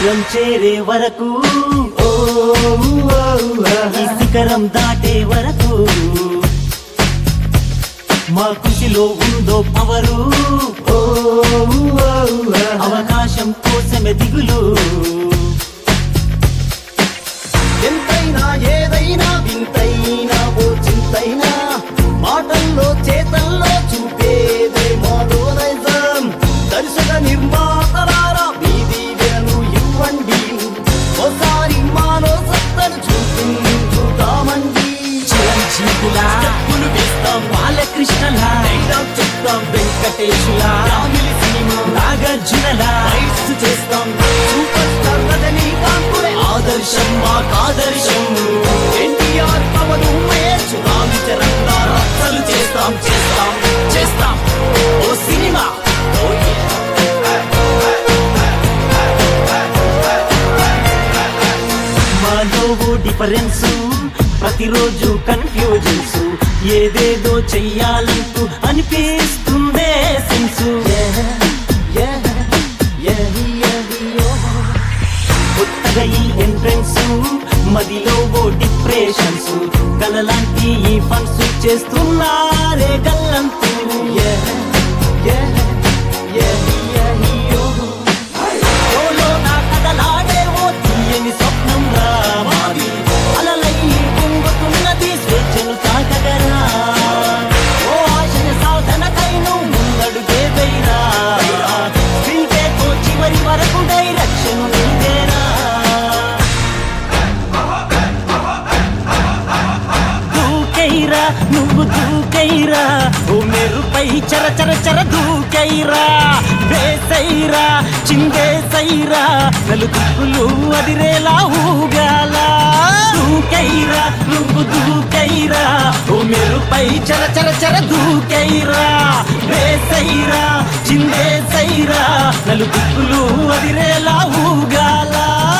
తీరం చేరే వరకు ఈ శిఖరం దాటే వరకు మా కృషిలో ఉందో పవరు అవకాశం కోసమే దిగులు ఎంతైనా ఏదైనా వింతైనా ఓ చింతైనా మాటల్లో చేతల్లో చూపేదే మోడర్నిజం దర్శక నిర్మాతలారా వీధి వేను ఇవ్వండి ఓసారి మానవ సత్తను చూపించుతామండి చిరంజీవులా చెప్పులు వేస్తాం బాలకృష్ణలా డైలాగ్ చెప్తాం వెంకటేశులా ఫ్యామిలీ సినిమా నాగార్జునలా రైట్స్ చేస్తాం సూపర్ స్టార్ రజనీకాంతుడే ఆదర్శం మాకాదర్శం ఎన్టీఆర్ పవన్ మహేష్ రామచరణ్ రచ్చలు చేస్తాం చేస్తాం చేస్తాం ఓ సినిమా ఓ మాలో డిఫరెన్స్ ప్రతిరోజు కన్ఫ్యూజన్స్ ఏదేదో చెయ్యాలంటూ అనిపిస్తుందే సెన్సు కొత్తగా ఈ ఎంట్రెన్స్ మదిలో ఓ డిప్రెషన్స్ కలలాంటి ఈ ఫన్స్ చేస్తున్నారే గల్లంతూ ఓలో నా కథలాడే ఓ తీయని స్వప్నం రా మాది అలలై పొంగుతున్నది స్వేచ్ఛను తాకగరా ఓ ఆశయ సాధనకైను ముందడుగే వైరా స్క్రీన్కేతో చివరి వరకు డైరెక్షన్ నీదేరా దూకైరా నువ్వు దూకైరా ఓ మెరుపై చర చర చర దూకైరా వేసైరా చిందేసైరా నలుగులు అదిరేలా ఊగాల దూకైరా నువ్వు దూకైరా ఓ మెరుపై చర చర చర దూకైరా వేసైరా చిందేసైరా నలుగులు అదిరేలా ఊగాల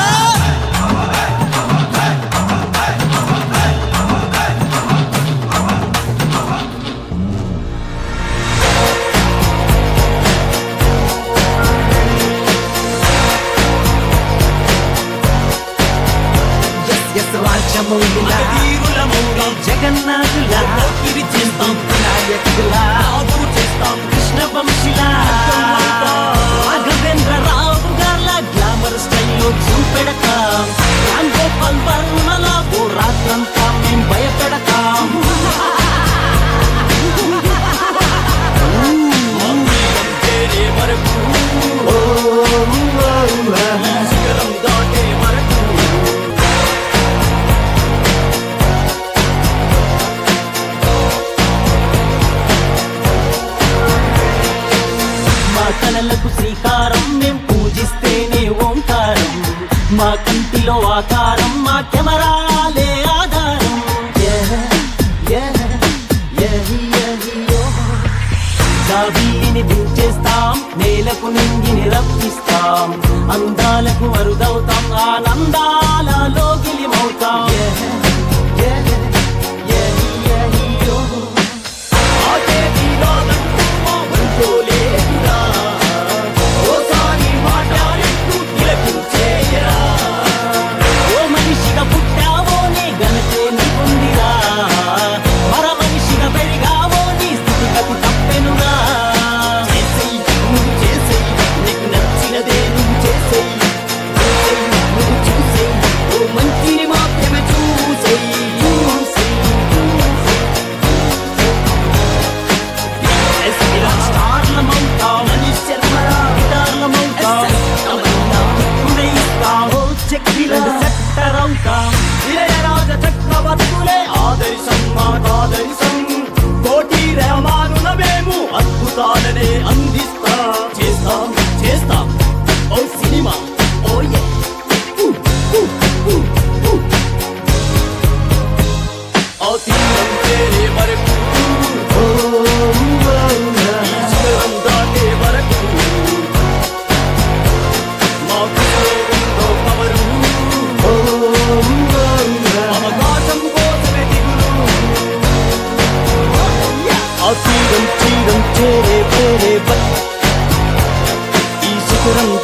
రాజమౌళిలా తీరుల మూలం జగన్నాథులా ఇది చేస్తాం నాయకులా చేస్తాం కృష్ణ వంశీలా రాఘవేంద్ర రావు గార్ల గ్లామర్ స్టైల్లో చూపెడతాం రామ్ గోపాల్ వర్మలా ఓ రాత్రంతా మేం భయపెడతాం చేరే వరకు శిఖరం దాటే వరకు మా కలలకు శ్రీకారం మేం పూజిస్తేనే ఓంకారం మా కంటిలో ఆకారం మా కెమెరాలే ఆధారం జాబీని దించేస్తాం నేలకు నింగిని రప్పిస్తాం అందాలకు అరుదవుతాం ఆనందాల లోగిలిమవుతాం ఆటే తీరాలంటూ మా ఒంట్లో లేదురా ఓసారి మాట్లాడుతూ తిలకించేయరా ఓ మనిషిగా పుట్టావో నీ ఘనతే నీకుందిరా మర మనిషిగా పెరిగావో నీ స్థితిగతి తప్పెనురా చేసేయ్ నువ్వు చేసేయ్ నీకు నచ్చినదే నువ్వు చేసేయ్ నువ్వు చూసేయ్ ఓ మంచిని మాత్రమే చూసేయ్ స్టార్లమవుతాం మనీష్ శర్మరా గిటార్లమవుతాం ఉదయిస్తాం సెక్టర్ అవుతాం ఇళయరాజ చక్రవర్తులే ఆదర్శం మాకాదర్శం కోటి రామానుల మేము అద్భుతాలనే అందిస్తాం చేస్తాం చేస్తాం ఓ సినిమా ఓ ఓ తీరం చేరే వరకు శిఖరం దాటే వరకు మాకు ఉందో పవరు అవకాశం కోసమే దిగులు ఆ తీరం చేరే ఈ శిఖరం